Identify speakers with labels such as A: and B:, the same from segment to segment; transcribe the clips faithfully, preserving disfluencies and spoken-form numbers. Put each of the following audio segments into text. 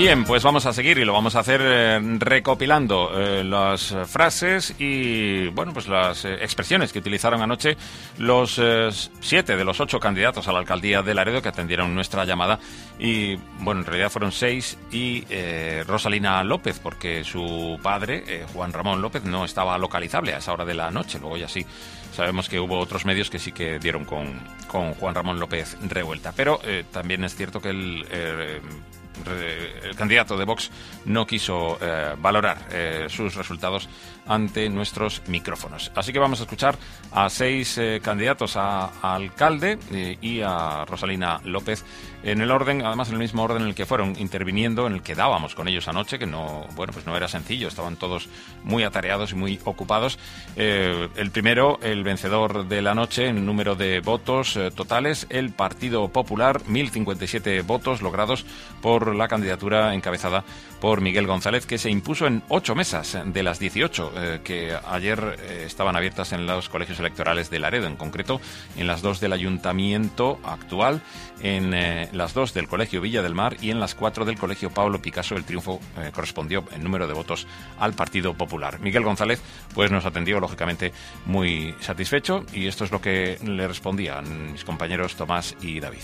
A: Bien, pues vamos a seguir y lo vamos a hacer eh, recopilando eh, las frases y, bueno, pues las eh, expresiones que utilizaron anoche los eh, siete de los ocho candidatos a la alcaldía de Laredo que atendieron nuestra llamada. Y, bueno, en realidad fueron seis y eh, Rosalina López, porque su padre, eh, Juan Ramón López, no estaba localizable a esa hora de la noche. Luego ya sí, sabemos que hubo otros medios que sí que dieron con, con Juan Ramón López Revuelta. Pero eh, también es cierto que el... Eh, el candidato de Vox no quiso eh, valorar eh, sus resultados ante nuestros micrófonos. Así que vamos a escuchar a seis eh, candidatos a, a alcalde eh, y a Rosalina López en el orden, además en el mismo orden en el que fueron interviniendo, en el que dábamos con ellos anoche, que no, bueno, pues no era sencillo, estaban todos muy atareados y muy ocupados. Eh, el primero, el vencedor de la noche en número de votos eh, totales, el Partido Popular, mil cincuenta y siete votos logrados por la candidatura encabezada por Miguel González, que se impuso en ocho mesas de las dieciocho eh, que ayer eh, estaban abiertas en los colegios electorales de Laredo, en concreto en las dos del Ayuntamiento actual, en eh, las dos del Colegio Villa del Mar y en las cuatro del Colegio Pablo Picasso. El triunfo eh, correspondió en número de votos al Partido Popular. Miguel González pues nos atendió lógicamente muy satisfecho y esto es lo que le respondían mis compañeros Tomás y David.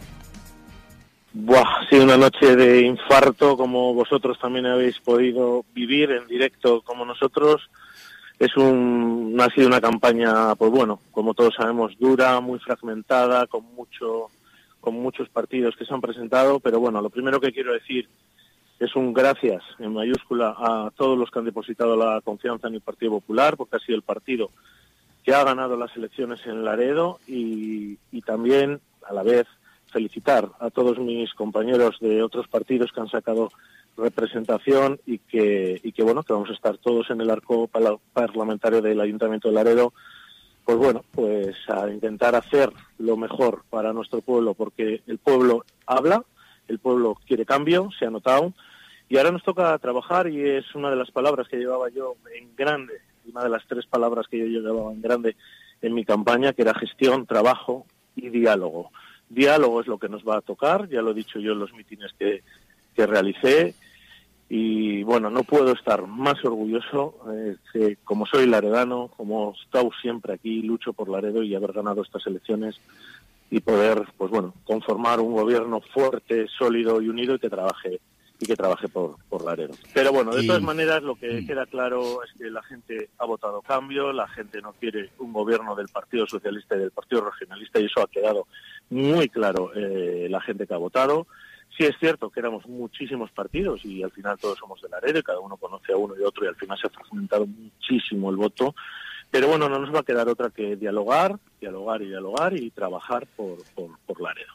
B: Buah, ha sido una noche de infarto, como vosotros también habéis podido vivir en directo como nosotros. Es un, ha sido una campaña, pues bueno, como todos sabemos, dura, muy fragmentada, con mucho, con muchos partidos que se han presentado, pero bueno, lo primero que quiero decir es un gracias en mayúscula a todos los que han depositado la confianza en el Partido Popular, porque ha sido el partido que ha ganado las elecciones en Laredo y, y también, a la vez, felicitar a todos mis compañeros de otros partidos que han sacado representación y que, y que bueno, que vamos a estar todos en el arco parlamentario del Ayuntamiento de Laredo, pues bueno, pues a intentar hacer lo mejor para nuestro pueblo, porque el pueblo habla, el pueblo quiere cambio, se ha notado, y ahora nos toca trabajar y es una de las palabras que llevaba yo en grande, una de las tres palabras que yo llevaba en grande en mi campaña, que era gestión, trabajo y diálogo. Diálogo es lo que nos va a tocar, ya lo he dicho yo en los mítines que, que realicé, y bueno, no puedo estar más orgulloso, eh, que como soy laredano, como he estado siempre aquí, lucho por Laredo y haber ganado estas elecciones y poder, pues bueno, conformar un gobierno fuerte, sólido y unido y que trabaje y que trabaje por, por Laredo. Pero bueno, de todas maneras, lo que queda claro es que la gente ha votado cambio, la gente no quiere un gobierno del Partido Socialista y del Partido Regionalista, y eso ha quedado muy claro, eh, la gente que ha votado. Sí es cierto que éramos muchísimos partidos y al final todos somos de Laredo y cada uno conoce a uno y otro y al final se ha fragmentado muchísimo el voto. Pero bueno, no nos va a quedar otra que dialogar, dialogar y dialogar y trabajar por, por, por Laredo.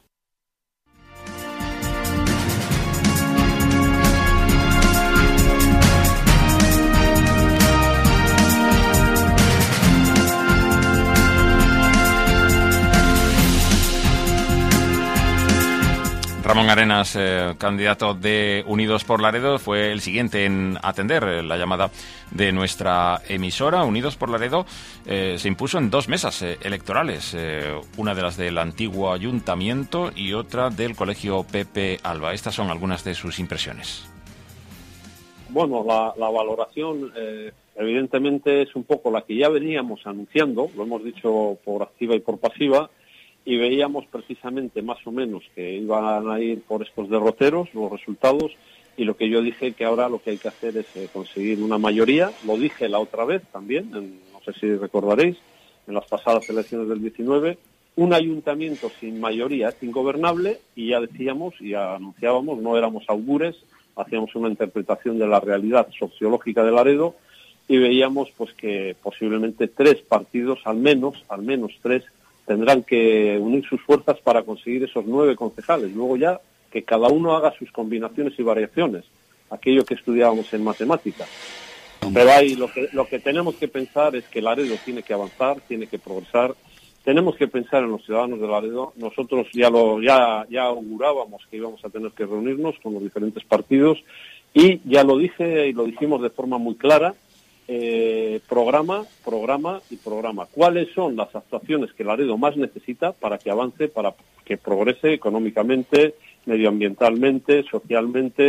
A: Ramón Arenas, eh, candidato de Unidos por Laredo, fue el siguiente en atender eh, la llamada de nuestra emisora. Unidos por Laredo eh, se impuso en dos mesas eh, electorales, eh, una de las del antiguo ayuntamiento y otra del Colegio Pepe Alba. Estas son algunas de sus impresiones.
C: Bueno, la, la valoración eh, evidentemente es un poco la que ya veníamos anunciando, lo hemos dicho por activa y por pasiva, y veíamos precisamente más o menos que iban a ir por estos derroteros los resultados, y lo que yo dije que ahora lo que hay que hacer es eh, conseguir una mayoría. Lo dije la otra vez también, en, no sé si recordaréis, en las pasadas elecciones del diecinueve, un ayuntamiento sin mayoría es ingobernable, y ya decíamos y ya anunciábamos, no éramos augures, hacíamos una interpretación de la realidad sociológica de Laredo y veíamos pues que posiblemente tres partidos, al menos, al menos tres, tendrán que unir sus fuerzas para conseguir esos nueve concejales. Luego ya que cada uno haga sus combinaciones y variaciones, aquello que estudiábamos en matemáticas. Pero ahí lo que, lo que tenemos que pensar es que Laredo tiene que avanzar, tiene que progresar. Tenemos que pensar en los ciudadanos de Laredo. Nosotros ya lo ya ya augurábamos que íbamos a tener que reunirnos con los diferentes partidos y ya lo dije y lo dijimos de forma muy clara. Eh, programa, programa y programa. ¿Cuáles son las actuaciones que Laredo más necesita para que avance, para que progrese económicamente, medioambientalmente, socialmente,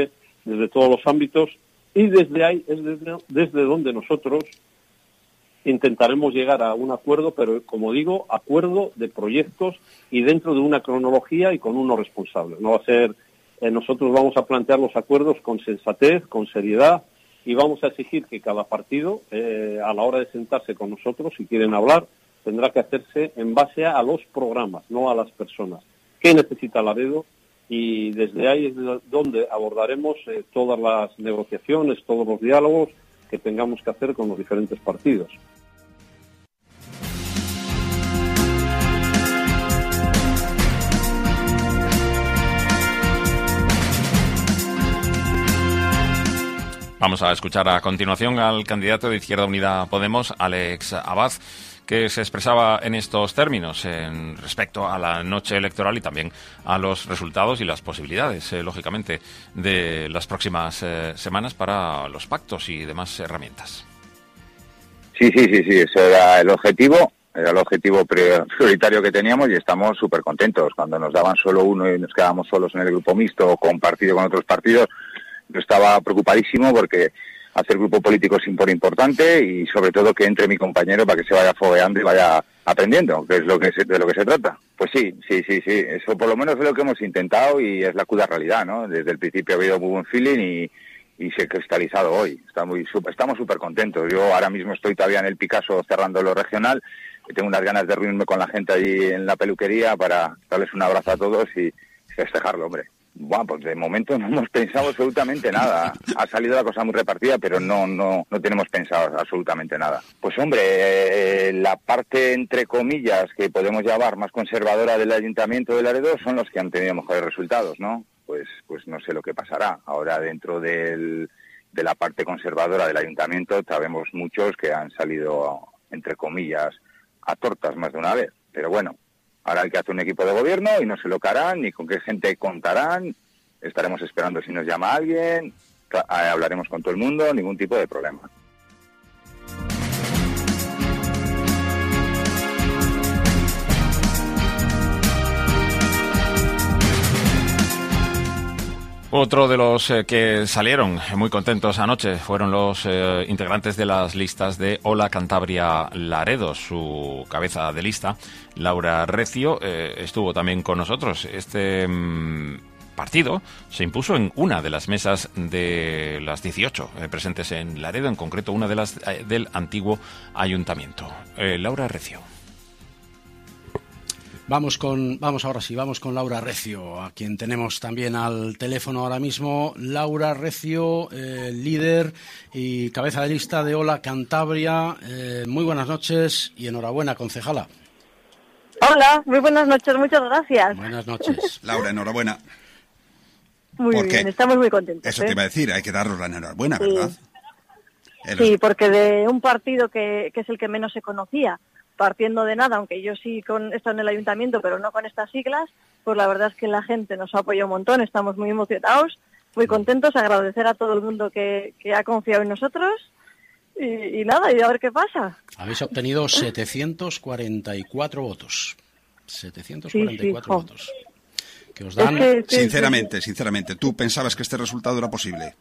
C: desde todos los ámbitos, y desde ahí es desde, desde donde nosotros intentaremos llegar a un acuerdo, pero como digo, acuerdo de proyectos y dentro de una cronología y con unos responsables. No va a ser, eh, nosotros vamos a plantear los acuerdos con sensatez, con seriedad, y vamos a exigir que cada partido, eh, a la hora de sentarse con nosotros, si quieren hablar, tendrá que hacerse en base a los programas, no a las personas. ¿Qué necesita Laredo? Y desde ahí es donde abordaremos eh, todas las negociaciones, todos los diálogos que tengamos que hacer con los diferentes partidos.
A: Vamos a escuchar a continuación al candidato de Izquierda Unida Podemos, Alex Abad, que se expresaba en estos términos en respecto a la noche electoral y también a los resultados y las posibilidades, eh, lógicamente, de las próximas eh, semanas para los pactos y demás herramientas.
D: Sí, sí, sí, sí, ese era el objetivo, era el objetivo prioritario que teníamos y estamos súper contentos. Cuando nos daban solo uno y nos quedábamos solos en el grupo mixto o compartido con otros partidos, yo estaba preocupadísimo porque hacer grupo político es importante y sobre todo que entre mi compañero para que se vaya fogueando y vaya aprendiendo, que es lo que se, de lo que se trata. Pues sí, sí, sí, sí, eso por lo menos es lo que hemos intentado y es la cruda realidad, ¿no? Desde el principio ha habido muy buen feeling y, y se ha cristalizado hoy. Está muy, estamos súper contentos. Yo ahora mismo estoy todavía en el Picasso cerrando lo regional y tengo unas ganas de reunirme con la gente allí en la peluquería para darles un abrazo a todos y festejarlo, hombre. Bueno, pues de momento no hemos pensado absolutamente nada. Ha salido la cosa muy repartida, pero no no no tenemos pensado absolutamente nada. Pues hombre, eh, la parte, entre comillas, que podemos llamar más conservadora del Ayuntamiento de Laredo son los que han tenido mejores resultados, ¿no? Pues pues no sé lo que pasará. Ahora dentro del, de la parte conservadora del Ayuntamiento sabemos muchos que han salido, entre comillas, a tortas más de una vez. Pero bueno, ahora hay que hacer un equipo de gobierno y no sé lo que harán ni con qué gente contarán. Estaremos esperando si nos llama alguien, hablaremos con todo el mundo, ningún tipo de problema.
A: Otro de los eh, que salieron muy contentos anoche fueron los eh, integrantes de las listas de Hola Cantabria Laredo. Su cabeza de lista, Laura Recio, eh, estuvo también con nosotros. Este mmm, partido se impuso en una de las mesas de las dieciocho eh, presentes en Laredo, en concreto una de las eh, del antiguo ayuntamiento. Eh, Laura Recio.
E: Vamos con, vamos ahora sí, vamos con Laura Recio, a quien tenemos también al teléfono ahora mismo. Laura Recio, eh, líder y cabeza de lista de Hola Cantabria. Eh, muy buenas noches y enhorabuena, concejala.
F: Hola, muy buenas noches, muchas gracias.
E: Buenas noches.
G: Laura, enhorabuena.
F: Muy
G: ¿Por
F: bien,
G: qué?
F: estamos muy contentos.
G: Eso
F: ¿eh?
G: te iba a decir, hay que daros la enhorabuena,
F: Sí.
G: ¿verdad? El...
F: Sí, porque de un partido que, que es el que menos se conocía, partiendo de nada, aunque yo sí con esto en el ayuntamiento, pero no con estas siglas, pues la verdad es que la gente nos ha apoyado un montón, estamos muy emocionados, muy contentos, agradecer a todo el mundo que, que ha confiado en nosotros y, y nada, y a ver qué pasa.
E: Habéis obtenido setecientos cuarenta y cuatro votos. setecientos cuarenta y cuatro
F: Sí, sí,
E: votos. Que os dan...
F: Es que, sí,
G: Sinceramente,
F: sí.
G: sinceramente, ¿tú pensabas que este resultado era posible?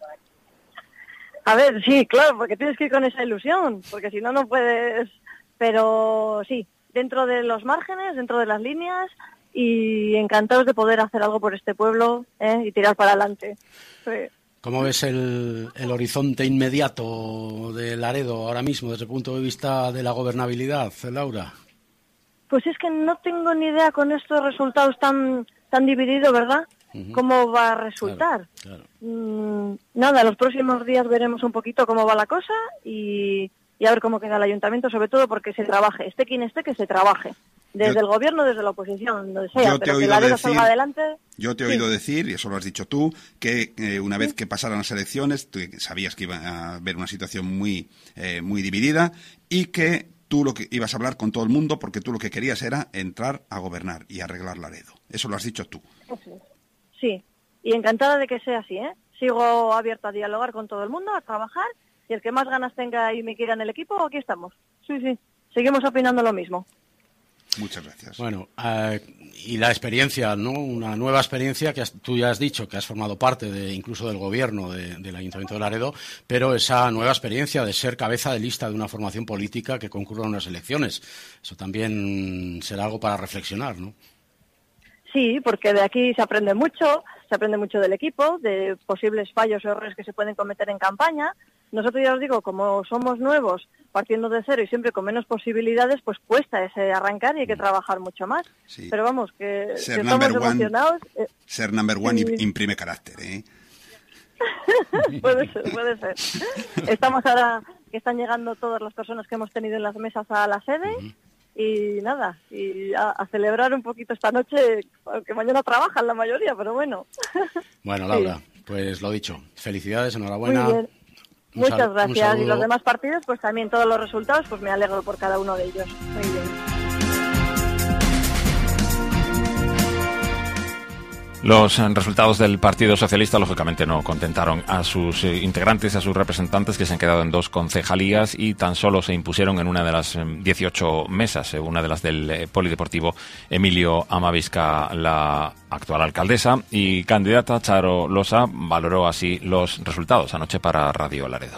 F: A ver, sí, claro, porque tienes que ir con esa ilusión, porque si no, no puedes... Pero sí, dentro de los márgenes, dentro de las líneas y encantados de poder hacer algo por este pueblo ¿eh? y tirar para adelante. Sí.
E: ¿Cómo ves el, el horizonte inmediato de Laredo ahora mismo desde el punto de vista de la gobernabilidad, Laura?
F: Pues es que no tengo ni idea con estos resultados tan, tan divididos, ¿verdad? Uh-huh. ¿Cómo va a resultar?
E: Claro, claro.
F: Mm, nada, los próximos días veremos un poquito cómo va la cosa y... y a ver cómo queda el ayuntamiento, sobre todo porque se trabaje, esté quien esté, que se trabaje, desde yo, el gobierno, desde la oposición, donde sea, pero que Laredo salga adelante.
G: Yo te he
F: sí.
G: oído decir, y eso lo has dicho tú, que eh, una vez que pasaran las elecciones, tú sabías que iba a haber una situación muy, eh, muy dividida y que tú lo que ibas a hablar con todo el mundo porque tú lo que querías era entrar a gobernar y arreglar Laredo. Eso lo has dicho tú.
F: Sí, y encantada de que sea así, ¿eh? Sigo abierta a dialogar con todo el mundo, a trabajar. Y el que más ganas tenga y me quiera en el equipo, aquí estamos. Sí, sí, seguimos opinando lo mismo.
G: Muchas gracias.
E: Bueno, uh, y la experiencia, ¿no? Una nueva experiencia que has, tú ya has dicho que has formado parte de incluso del gobierno de, del Ayuntamiento de Laredo, pero esa nueva experiencia de ser cabeza de lista de una formación política que concurra a unas elecciones, eso también será algo para reflexionar, ¿no?
F: Sí, porque de aquí se aprende mucho, se aprende mucho del equipo, de posibles fallos o errores que se pueden cometer en campaña. Nosotros, ya os digo, como somos nuevos, partiendo de cero y siempre con menos posibilidades, pues cuesta ese arrancar y hay que trabajar mucho más.
G: Sí.
F: Pero vamos, que, que
G: ser
F: estamos
G: number one,
F: emocionados. Eh,
G: ser number one
F: sí.
G: imprime carácter, ¿eh?
F: puede ser, puede ser. Estamos ahora, que están llegando todas las personas que hemos tenido en las mesas a la sede. Uh-huh. Y nada, y a, a celebrar un poquito esta noche, aunque mañana trabajan la mayoría, pero bueno.
E: Bueno, Laura, sí. Pues lo dicho, felicidades, enhorabuena.
F: Muy bien. Muchas
E: sal-
F: gracias. Y los demás partidos, pues también todos los resultados, pues me alegro por cada uno de ellos. Muy bien.
A: Los resultados del Partido Socialista, lógicamente, no contentaron a sus eh, integrantes, a sus representantes, que se han quedado en dos concejalías y tan solo se impusieron en una de las eh, dieciocho mesas, eh, una de las del eh, Polideportivo Emilio Amavisca, la actual alcaldesa y candidata Charo Losa, valoró así los resultados anoche para Radio Laredo.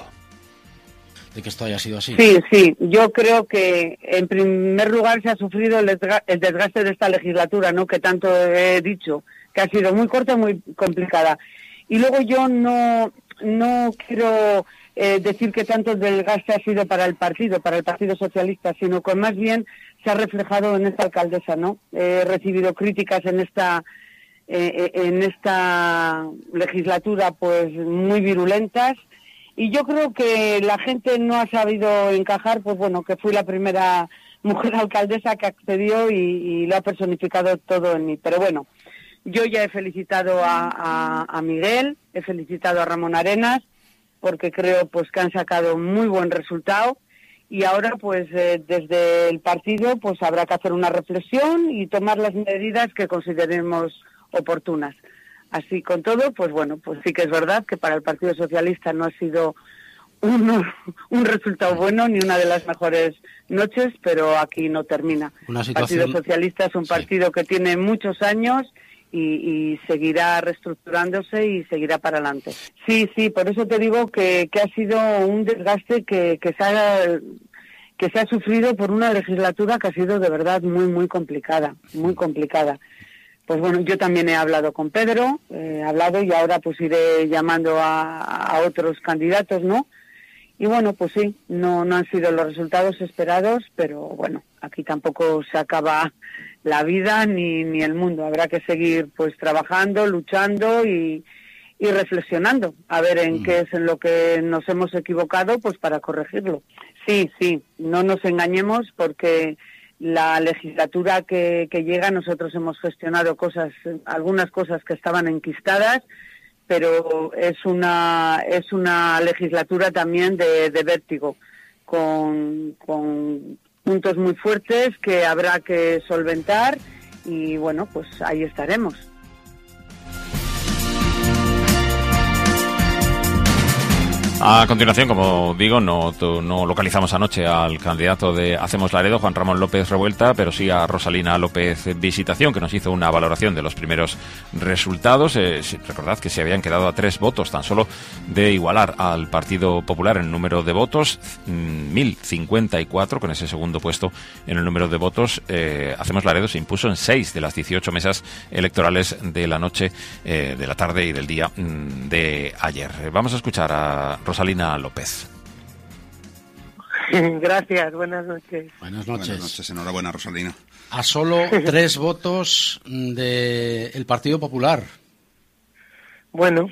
E: ¿De que esto haya sido así?
H: Sí, sí. Yo creo que, en primer lugar, se ha sufrido el desgaste de esta legislatura, ¿no? Que tanto he dicho, que ha sido muy corta y muy complicada. Y luego yo no, no quiero eh, decir que tanto el desgaste ha sido para el partido, para el Partido Socialista, sino que más bien se ha reflejado en esta alcaldesa, ¿no? He recibido críticas en esta, eh, en esta legislatura, pues, muy virulentas. Y yo creo que la gente no ha sabido encajar, pues bueno, que fui la primera mujer alcaldesa que accedió y, y lo ha personificado todo en mí. Pero bueno, yo ya he felicitado a, a, a Miguel, he felicitado a Ramón Arenas, porque creo pues que han sacado muy buen resultado. Y ahora pues eh, desde el partido pues habrá que hacer una reflexión y tomar las medidas que consideremos oportunas. Así con todo, pues bueno, pues sí que es verdad que para el Partido Socialista no ha sido un, un resultado bueno ni una de las mejores noches, pero aquí no termina.
E: Una
H: El
E: situación...
H: Partido Socialista es un partido sí. que tiene muchos años y, y seguirá reestructurándose y seguirá para adelante. Sí, sí, por eso te digo que, que ha sido un desgaste que, que, se ha, que se ha sufrido por una legislatura que ha sido de verdad muy, muy complicada, muy complicada. Pues bueno, yo también he hablado con Pedro, eh, he hablado y ahora pues iré llamando a, a otros candidatos, ¿no? Y bueno, pues sí, no, no han sido los resultados esperados, pero bueno, aquí tampoco se acaba la vida ni, ni el mundo. Habrá que seguir pues trabajando, luchando y, y reflexionando, a ver en mm. qué es en lo que nos hemos equivocado, pues para corregirlo. Sí, sí, no nos engañemos porque... La legislatura que, que llega, nosotros hemos gestionado cosas, algunas cosas que estaban enquistadas, pero es una es una legislatura también de, de vértigo, con, con puntos muy fuertes que habrá que solventar y bueno, pues ahí estaremos.
A: A continuación, como digo, no, no localizamos anoche al candidato de Hacemos Laredo, Juan Ramón López Revuelta, pero sí a Rosalina López Visitación, que nos hizo una valoración de los primeros resultados. Eh, recordad que se habían quedado a tres votos tan solo de igualar al Partido Popular en el número de votos, mil cincuenta y cuatro, con ese segundo puesto en el número de votos. Eh, Hacemos Laredo se impuso en seis de las dieciocho mesas electorales de la noche, eh, de la tarde y del día mm, de ayer. Eh, vamos a escuchar a Rosalina López.
H: Gracias, buenas noches.
E: Buenas noches.
G: Buenas noches, enhorabuena, Rosalina.
E: A solo tres votos del Partido Popular.
H: Bueno,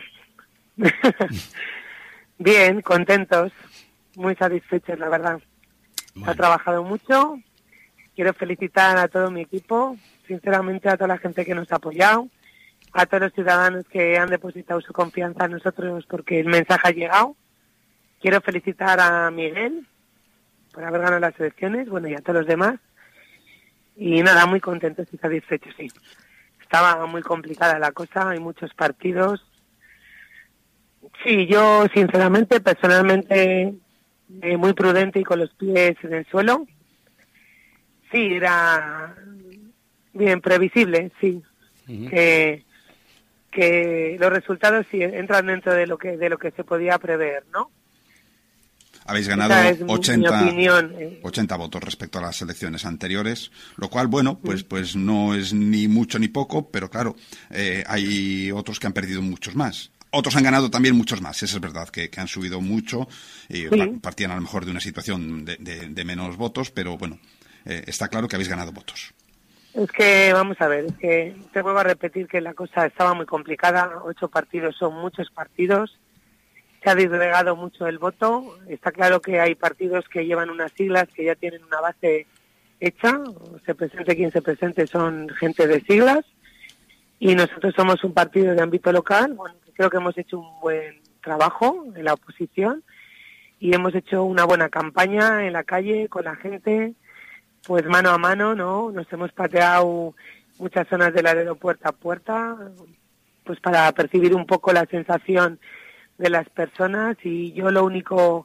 H: bien, contentos, muy satisfechos, la verdad.
E: Bueno.
H: He trabajado mucho, quiero felicitar a todo mi equipo, sinceramente a toda la gente que nos ha apoyado, a todos los ciudadanos que han depositado su confianza en nosotros porque el mensaje ha llegado. Quiero felicitar a Miguel por haber ganado las elecciones, bueno, y a todos los demás. Y nada, muy contentos y satisfechos, sí. Estaba muy complicada la cosa, hay muchos partidos. Sí, yo sinceramente, personalmente, eh, muy prudente y con los pies en el suelo.
I: sí, era bien previsible, sí. Uh-huh. Que, que los resultados sí entran dentro de lo que de lo que se podía prever, ¿no?
G: Habéis ganado ochenta, ochenta votos respecto a las elecciones anteriores, lo cual, bueno, pues pues no es ni mucho ni poco, pero claro, eh, hay otros que han perdido muchos más. Otros han ganado también muchos más, eso es verdad, que, que han subido mucho y sí. partían a lo mejor de una situación de, de, de menos votos, pero bueno, eh, está claro que habéis ganado votos.
I: Es que, vamos a ver, es que te vuelvo a repetir que la cosa estaba muy complicada, ocho partidos son muchos partidos, se ha disgregado mucho el voto. Está claro que hay partidos que llevan unas siglas que ya tienen una base hecha. Se presente quien se presente, son gente de siglas. Y nosotros somos un partido de ámbito local. Bueno, creo que hemos hecho un buen trabajo en la oposición y hemos hecho una buena campaña en la calle con la gente, pues mano a mano, ¿no? Nos hemos pateado muchas zonas del Laredo puerta a puerta, pues para percibir un poco la sensación de las personas, y yo lo único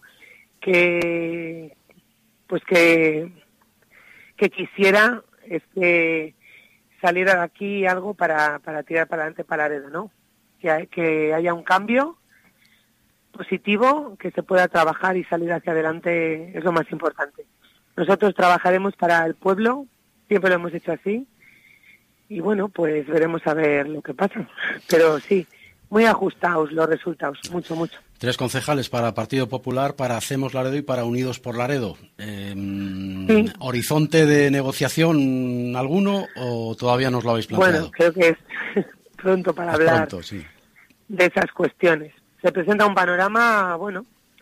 I: que pues que que quisiera es que saliera de aquí algo para, para tirar para adelante para Laredo, ¿no? Que, hay, que haya un cambio positivo, que se pueda trabajar y salir hacia adelante, es lo más importante. Nosotros trabajaremos para el pueblo, siempre lo hemos hecho así, y bueno, pues veremos a ver lo que pasa, pero sí, muy ajustados los resultados, mucho, mucho.
E: Tres concejales para Partido Popular, para Hacemos Laredo y para Unidos por Laredo. Eh,
I: sí.
E: ¿Horizonte de negociación alguno o todavía no os lo habéis planteado?
I: Bueno, creo que es pronto para
E: es
I: hablar
E: pronto, sí.
I: de esas cuestiones. Se presenta un panorama, bueno,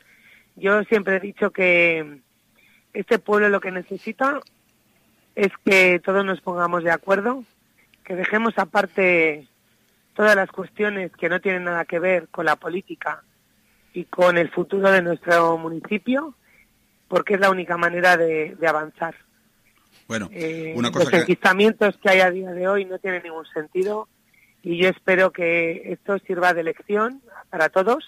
I: yo siempre he dicho que este pueblo lo que necesita es que todos nos pongamos de acuerdo, que dejemos aparte todas las cuestiones que no tienen nada que ver con la política y con el futuro de nuestro municipio, porque es la única manera de, de avanzar.
G: Bueno,
I: eh,
G: una cosa
I: los
G: que...
I: enquistamientos que hay a día de hoy no tienen ningún sentido, y yo espero que esto sirva de lección para todos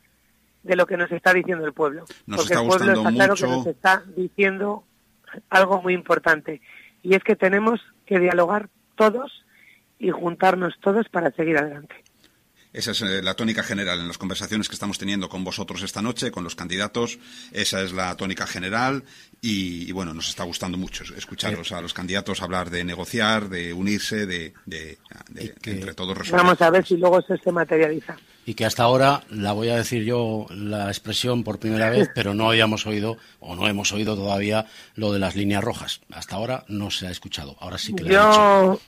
I: de lo que nos está diciendo el pueblo.
G: Nos
I: porque
G: está
I: el pueblo
G: gustando
I: está claro
G: mucho...
I: que nos está diciendo algo muy importante, y es que tenemos que dialogar todos y juntarnos todos para seguir adelante.
G: Esa es eh, la tónica general en las conversaciones que estamos teniendo con vosotros esta noche, con los candidatos. Esa es la tónica general y, y bueno, nos está gustando mucho escucharos a los candidatos hablar de negociar, de unirse, de, de, de que, entre todos resolver.
I: Vamos a ver si luego eso se materializa.
E: Y que hasta ahora, la voy a decir yo la expresión por primera vez, pero no habíamos oído, o no hemos oído todavía, lo de las líneas rojas. Hasta ahora no se ha escuchado. Ahora sí que lo he
I: Yo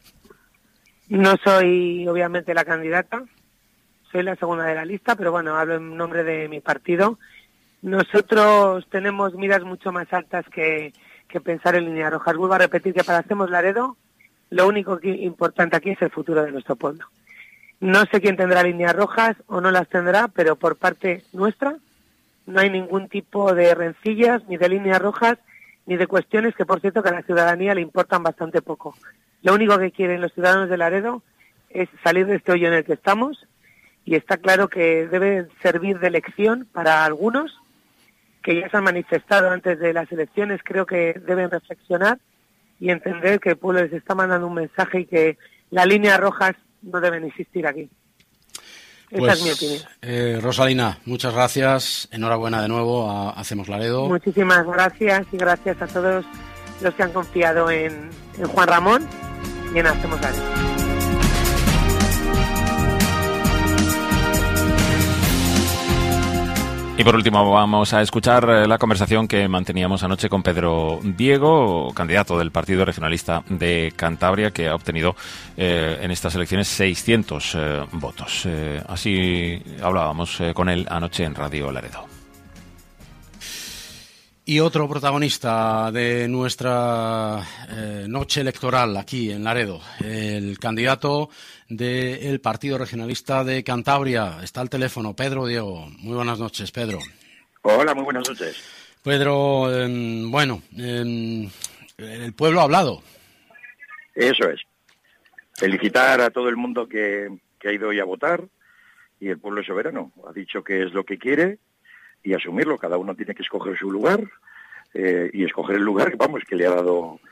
I: no soy, obviamente, la candidata. Soy la segunda de la lista, pero bueno, hablo en nombre de mi partido. Nosotros tenemos miras mucho más altas que, que pensar en líneas rojas. Vuelvo a repetir que para Hacemos Laredo, lo único que importante aquí es el futuro de nuestro pueblo. No sé quién tendrá líneas rojas o no las tendrá, pero por parte nuestra no hay ningún tipo de rencillas, ni de líneas rojas, ni de cuestiones que, por cierto, que a la ciudadanía le importan bastante poco. Lo único que quieren los ciudadanos de Laredo es salir de este hoyo en el que estamos, y está claro que debe servir de lección para algunos que ya se han manifestado antes de las elecciones. Creo que deben reflexionar y entender que el pueblo les está mandando un mensaje y que las líneas rojas no deben existir aquí. Esa
E: pues,
I: es mi opinión.
E: Eh, Rosalina, muchas gracias. Enhorabuena de nuevo a Hacemos Laredo.
I: Muchísimas gracias, y gracias a todos los que han confiado en, en Juan Ramón y en Hacemos Laredo.
A: Y por último vamos a escuchar la conversación que manteníamos anoche con Pedro Diego, candidato del Partido Regionalista de Cantabria, que ha obtenido eh, en estas elecciones seiscientos eh, votos. Eh, así hablábamos eh, con él anoche en Radio Laredo.
E: Y otro protagonista de nuestra eh, noche electoral aquí en Laredo, el candidato del Partido Regionalista de Cantabria. Está al teléfono, Pedro Diego. Muy buenas noches, Pedro.
J: Hola, muy buenas noches.
E: Pedro, eh, bueno, eh, el pueblo ha hablado.
J: Eso es. Felicitar a todo el mundo que, que ha ido hoy a votar, y el pueblo es soberano. Ha dicho que es lo que quiere y asumirlo. Cada uno tiene que escoger su lugar eh, y escoger el lugar, vamos, que le ha dado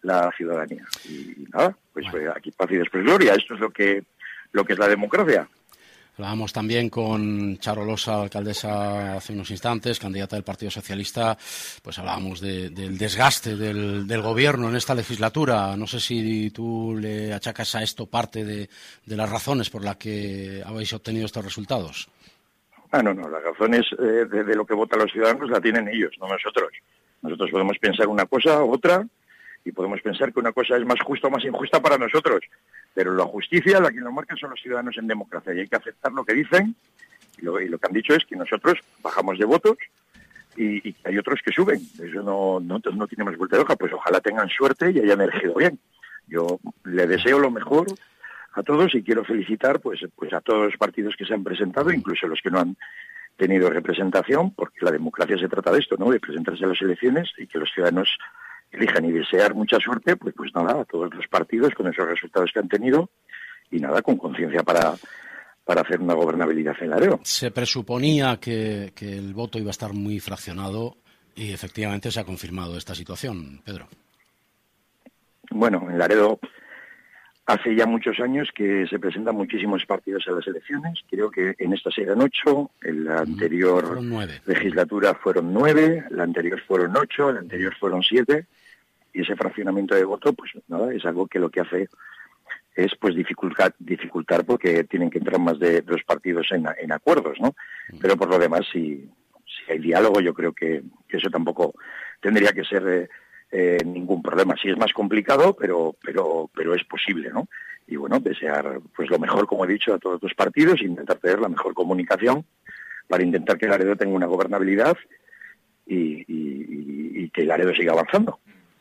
J: la ciudadanía. Y nada, pues bueno. Aquí paz y después gloria. Esto es lo que, lo que es la democracia.
E: Hablábamos también con Charo Losa, alcaldesa, hace unos instantes, candidata del Partido Socialista. Pues hablábamos de, del desgaste del, del gobierno en esta legislatura. No sé si tú le achacas a esto parte de, de las razones por las que habéis obtenido estos resultados.
J: Ah, no, no. Las razones eh, de, de lo que votan los ciudadanos la tienen ellos, no nosotros. Nosotros podemos pensar una cosa u otra y podemos pensar que una cosa es más justa o más injusta para nosotros. Pero la justicia, la que nos marcan son los ciudadanos en democracia y hay que aceptar lo que dicen y lo, y lo que han dicho es que nosotros bajamos de votos y, y hay otros que suben. Eso no, no, no tiene más vuelta de hoja. Pues ojalá tengan suerte y hayan elegido bien. Yo le deseo lo mejor a todos y quiero felicitar pues, pues a todos los partidos que se han presentado, incluso los que no han tenido representación, porque la democracia se trata de esto, ¿no? De presentarse a las elecciones y que los ciudadanos elijan y desear mucha suerte, pues pues nada, a todos los partidos con esos resultados que han tenido y nada, con conciencia para, para hacer una gobernabilidad en Laredo.
E: Se presuponía que, que el voto iba a estar muy fraccionado y efectivamente se ha confirmado esta situación, Pedro.
J: Bueno, en Laredo hace ya muchos años que se presentan muchísimos partidos a las elecciones. Creo que en esta eran ocho, en la anterior
E: fueron
J: legislatura fueron nueve, la anterior fueron ocho, la anterior fueron siete. Y ese fraccionamiento de voto, pues nada, es algo que lo que hace es pues dificultar, dificultar porque tienen que entrar más de dos partidos en, en acuerdos, ¿no? Pero por lo demás, si, si hay diálogo, yo creo que, que eso tampoco tendría que ser eh, eh, ningún problema. Sí es más complicado, pero pero pero es posible, ¿no? Y bueno, desear pues lo mejor, como he dicho, a todos los partidos, intentar tener la mejor comunicación para intentar que Laredo tenga una gobernabilidad y, y, y, y que Laredo siga avanzando.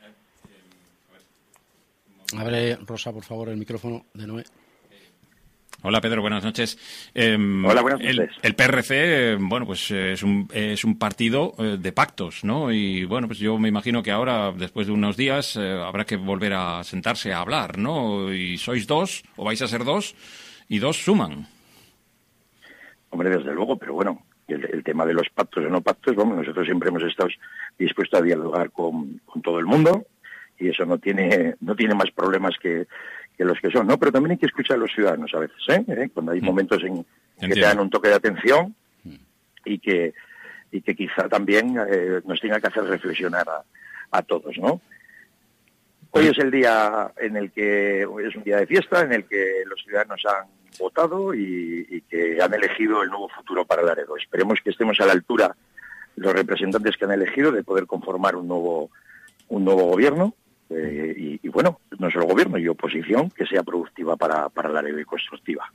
E: Abre, Rosa, por favor, el micrófono de Noé.
A: Hola, Pedro, buenas noches. Eh,
J: Hola, buenas noches.
A: El, el P R C, eh, bueno, pues eh, es un es un partido eh, de pactos, ¿no? Y bueno, pues yo me imagino que ahora, después de unos días, eh, habrá que volver a sentarse a hablar, ¿no? Y sois dos, o vais a ser dos, y dos suman.
J: Hombre, desde luego, pero bueno, el, el tema de los pactos o no pactos, vamos, nosotros siempre hemos estado dispuestos a dialogar con, con todo el mundo. Y eso no tiene no tiene más problemas que, que los que son, ¿no? Pero también hay que escuchar a los ciudadanos a veces, ¿eh? ¿Eh? Cuando hay mm. momentos en que te dan un toque de atención mm. y que y que quizá también eh, nos tenga que hacer reflexionar a, a todos, ¿no? Hoy es el día en el que es un día de fiesta, en el que los ciudadanos han votado y, y que han elegido el nuevo futuro para Laredo. Esperemos que estemos a la altura los representantes que han elegido de poder conformar un nuevo un nuevo gobierno. Eh, y, y bueno, no solo gobierno y oposición que sea productiva para, para Laredo y constructiva.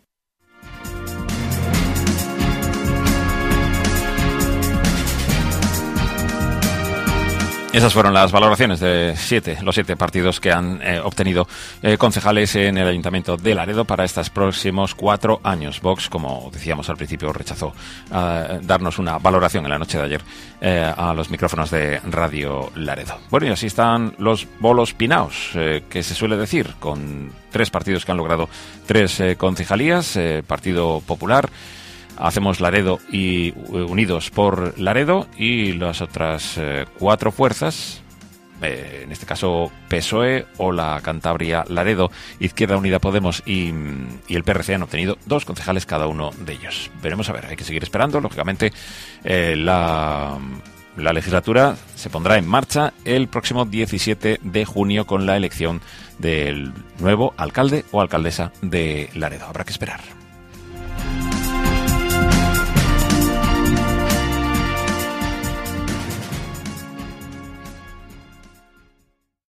A: Esas fueron las valoraciones de siete, los siete partidos que han eh, obtenido eh, concejales en el Ayuntamiento de Laredo para estos próximos cuatro años. Vox, como decíamos al principio, rechazó eh, darnos una valoración en la noche de ayer eh, a los micrófonos de Radio Laredo. Bueno, y así están los bolos pinaos, eh, que se suele decir, con tres partidos que han logrado tres eh, concejalías, eh, Partido Popular, Hacemos Laredo y Unidos por Laredo, y las otras eh, cuatro fuerzas, eh, en este caso P S O E, Ola Cantabria Laredo, Izquierda Unida Podemos y, y el P R C, han obtenido dos concejales cada uno de ellos. Veremos a ver, hay que seguir esperando. Lógicamente, eh, la, la legislatura se pondrá en marcha el próximo diecisiete de junio con la elección del nuevo alcalde o alcaldesa de Laredo. Habrá que esperar.